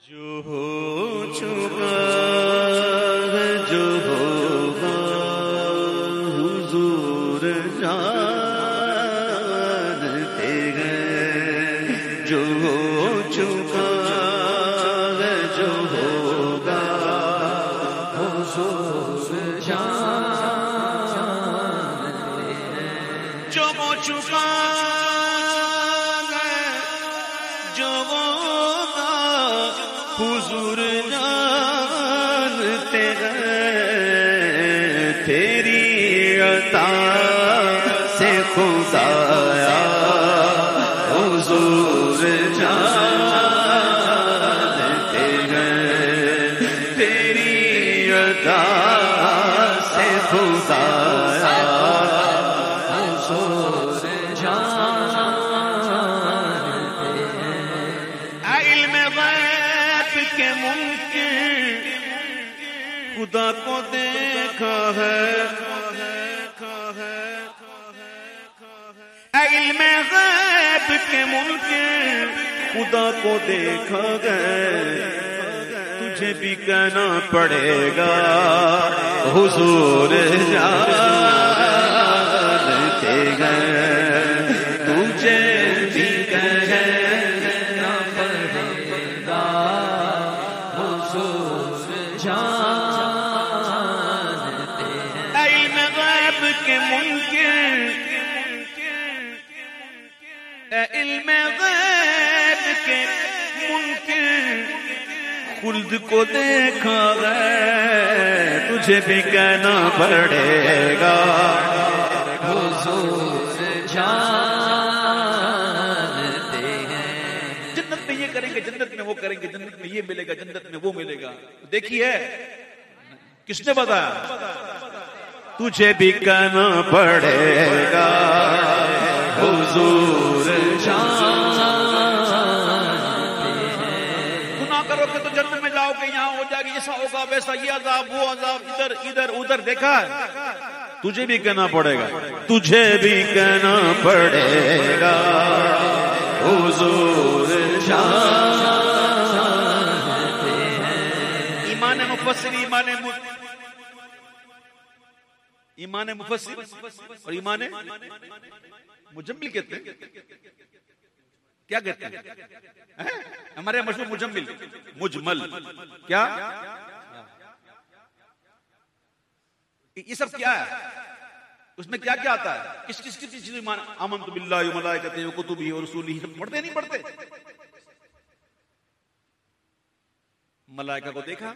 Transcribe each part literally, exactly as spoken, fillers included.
جو ہو چکا ہے جو ہوگا حضور جانتے ہیں، جو ہو چکا ہے جو ہوگا حضور جانتے ہیں، جو ہو چکا ہے جو ہوگا حضور جانتے ہیں، تیری عطا سے خدایا حضور جانتے ہیں، تیری عطا سے خدایا حضور جانتے ہیں، علم غیب کے ممکن خدا کو دیکھا ہے، علم غیب کے ممکن خدا کو دیکھا گئے، تجھے بھی کہنا پڑے گا حضور جانتے گئے، تجھے بھی کہنا پڑے گا حضور جانتے ہیں، علم غیب کے ممکن علم غیب کے ممکن خلد کو دیکھا ہے، تجھے بھی کہنا پڑے گا حضور جانتے ہیں، جنت میں یہ کریں گے جنت میں وہ کریں گے، جنت میں یہ ملے گا جنت میں وہ ملے گا، دیکھیے کس نے بتایا، تجھے بھی کہنا پڑے گا حضور جانتے ہیں، گناہ کرو گے تو جنت میں جاؤ گے، یہاں ہو جائے گی ایسا ہوگا ویسا، یہ عذاب وہ عذاب، ادھر ادھر ادھر دیکھا ہے، تجھے بھی کہنا پڑے گا، تجھے بھی کہنا پڑے گا حضور جانتے ہیں، ایمان مفسر ایمان ایمان مفسر اور ایمان مجمل کہتے ہیں، کیا کہتے ہیں ہمارے مشہور مجمل مجمل، کیا یہ سب کیا ہے، اس میں کیا کیا آتا ہے، کس کس کس چیز ایمان، آمنت باللہ و ملائکتہ و کتبہ و رسولہ، پڑھتے نہیں پڑھتے، ملائکہ کو دیکھا،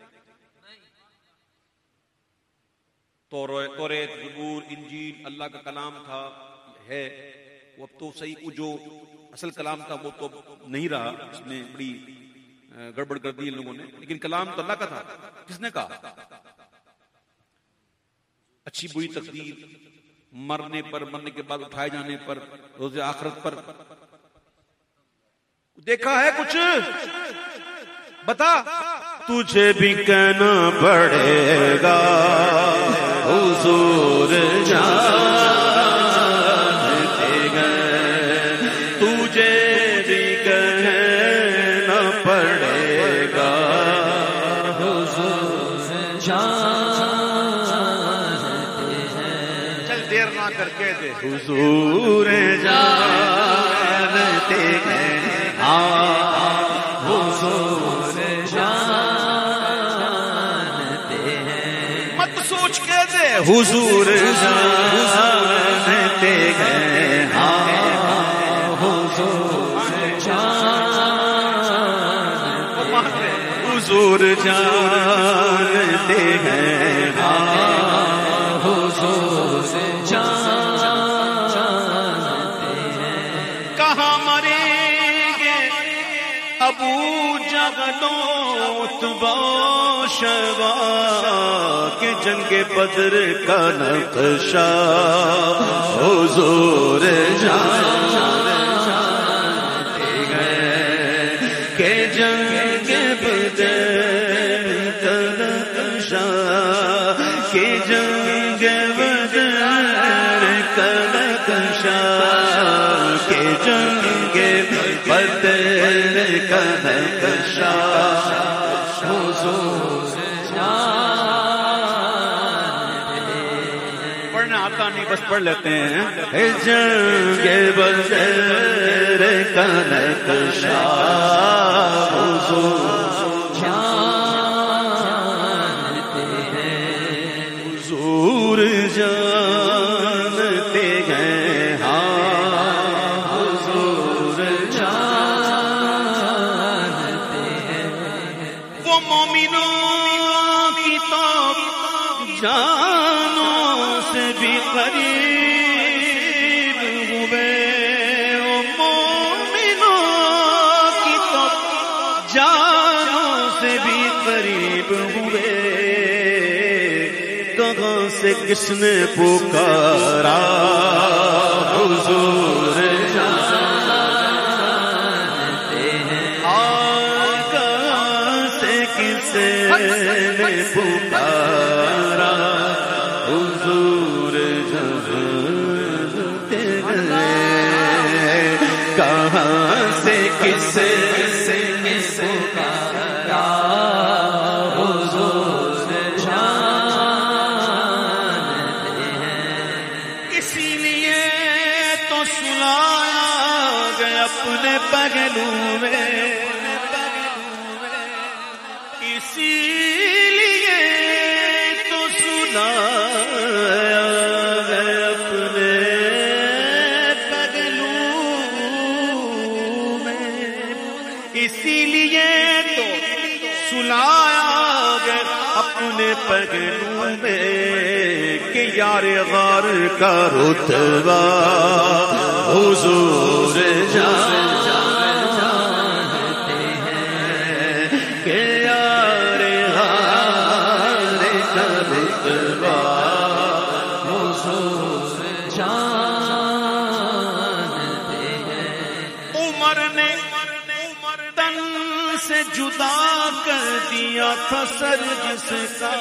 توریت زبور انجیل اللہ کا کلام تھا ہے، وہ تو صحیح جو اصل کلام تھا وہ تو نہیں رہا، اس میں بڑی گڑبڑ کر دی ان لوگوں نے، لیکن کلام تو اللہ کا تھا، کس نے کہا، اچھی بری تقدیر، مرنے پر، مرنے کے بعد اٹھائے جانے پر، روز آخرت پر دیکھا ہے کچھ، بتا، تجھے بھی کہنا پڑے گا حضور جانتے ہیں، تجھے بھی کہنا پڑے گا حضور جانتے ہیں، چل دیر نہ کر کے دے، حضور جانتے ہیں، ہاں حضور جانتے ہیں، مت سوچ کے دے، حضور جانتے ہیں، ہاں حضور جانتے ہیں، حضور جانتے ہیں، ہاں حضور جانتے ہیں، کہاں مریں گے ابو جہل و عتبہ شیبہ کہ جنگ بدر کا نقشہ حضور جانتے ہیں، کہ جنگ بدر کا نقشہ، کہ جنگ بدر کا نقشہ، کہ جنگ بدر کا نقشہ پڑھنا آتا نہیں بس پڑھ لیتے ہیں. جنگ بدر کا نقشہ حضور جانتے ہیں، حضور جانتے ہیں، ہاں حضور جانتے ہیں. وہ مومنوں کی تو جانوں سے بھی قریب ہوئے، وہ مومنوں کی تو جانوں سے بھی قریب ہوئے. کہاں سے کس نے پکارا حضور جانتے ہیں، کہاں سے کس نے پکارا حضور جانتے ہیں، کہاں سے کس سے پکارا حضور جانتے ہیں. اسی لیے تو سلایا گیا اپنے پگلو میں، اسی لیے تو سلایا گیا اپنے پگلو میں، اسی لیے تو سلایا گیا اپنے پگلو میں کہ یار غار کا رتبہ حضور جانتے ہیں، کہ یار غار کا رتبہ حضور جانتے ہیں. عمر نے تن سے جدا کر دیا تھا سر جس کا،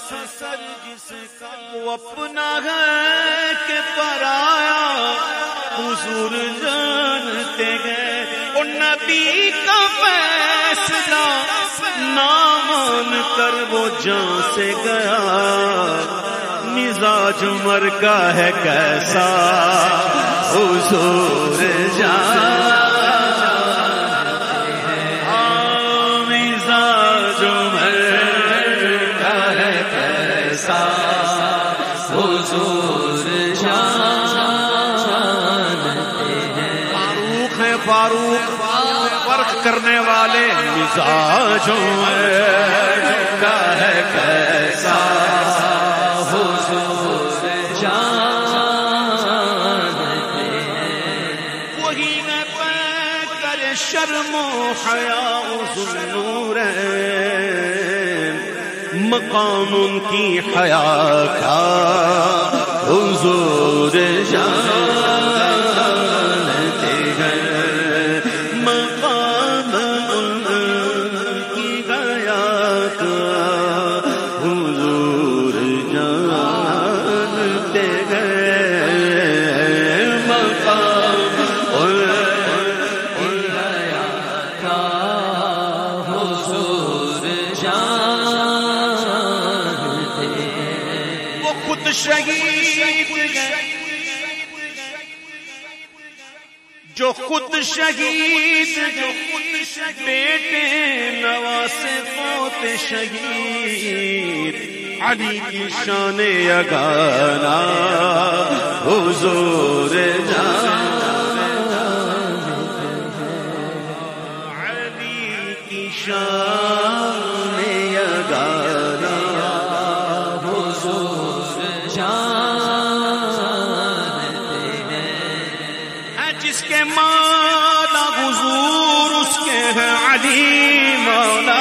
وہ اپنا ہے کہ پرایا حضور جانتے ہیں. اور نبی کا فیصلہ نہ مان کر وہ جان سے گیا. مزاج عمر کا ہے کیسا حضور جان حضور جانتے ہیں. فاروق ہے فاروق فرق کرنے والے مزاجوں کا ہے کیسا حضور جانتے ہیں. وہی میں پہ کر شرم و حیا ذوالنورین، مقام ان کی حیا کا حضور جانتے ہیں، مقام ان کی حیا کا حضور جانتے ہیں، مقام ان کی حیا کا حضور جانتے ہیں. وہ خود شہید جو خود شہید جو بیٹے نواسے فوت شہید، علی کی شان یگانا حضور جانتے ہیں، علی کی شان یگانا حضور جانتے ہیں. جس کے مولا حضور اس کے ہے علی مولا.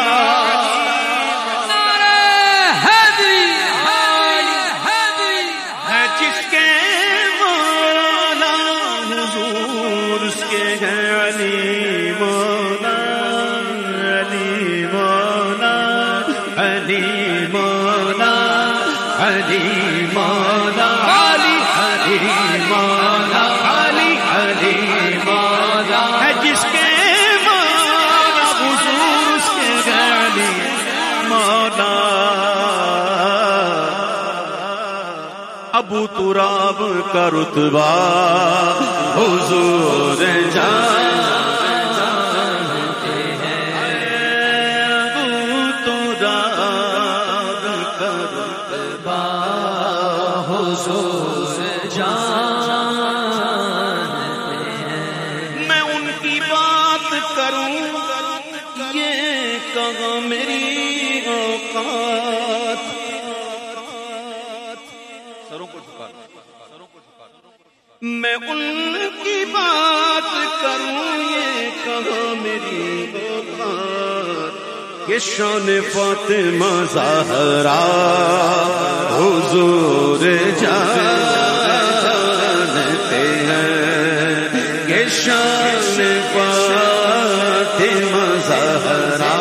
ہے جس کے مولا حضور اس کے ہے علی مولا، علی مولا، علی مولا، علی مولا، علی علی مولا، علی علی مولا. ہے جس کے مولا حضور اس کے علی ابو تراب کا رتبہ حضور جانتے ہیں، ابو تراب کا رتبہ حضور جانتے ہیں۔ میں ان کی بات کروں یہ کہاں میری اوقات، سروں کو جھکا میں ان کی بات کروں یہ کہاں میری اوقات، کہ شان فاطمہ زہرا حضور جانتے ہیں، کہ شان فاطمہ زہرا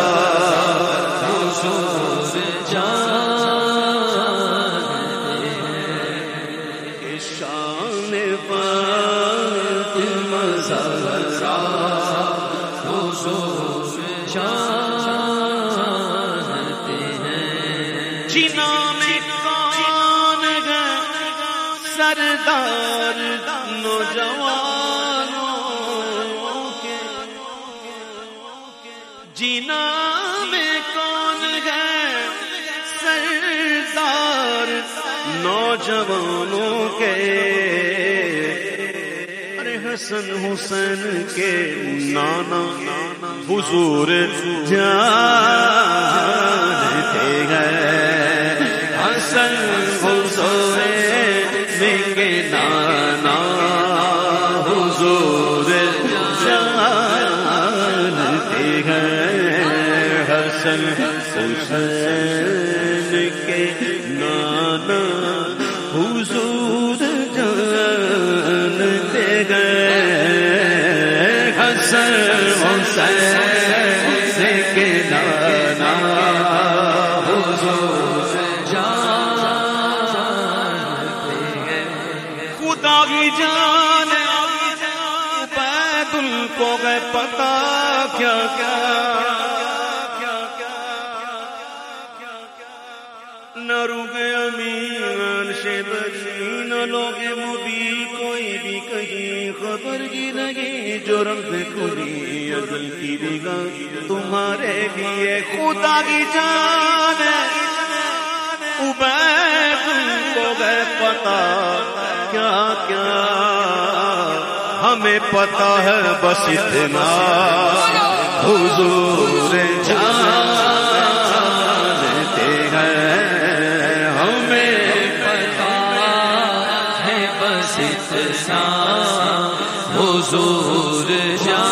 حضور جانتے ہیں، کہ شان فاطمہ زہرا حضور جانتے ہیں۔ جنا میں کون ہے سردار نوجوانوں کے، جنا میں کون ہے سردار نوجوانوں کے، ارے حسن حسین کے نانا حضور جانتے ہیں، حسن حسین کے نانا حضور جانتے ہیں، حسن حسین کے نانا حضور جانتے ہیں، حسن حسین کے نانا حضور جانتے ہیں۔ خدا کی جان عبید کو گئے پتا کیا کیا، نہ رکے امین سے بری، نہ لوگ مبی کوئی بھی کہیں خبر کی لگی، جو رنگ کھلی عدل کی نگاہ تمہارے لیے، خدا کی جان عبید کو گئے پتا کیا کیا، ہمیں پتا ہے بس اتنا حضور جانتے ہیں، ہمیں پتا ہے بس اتنا حضور جانتے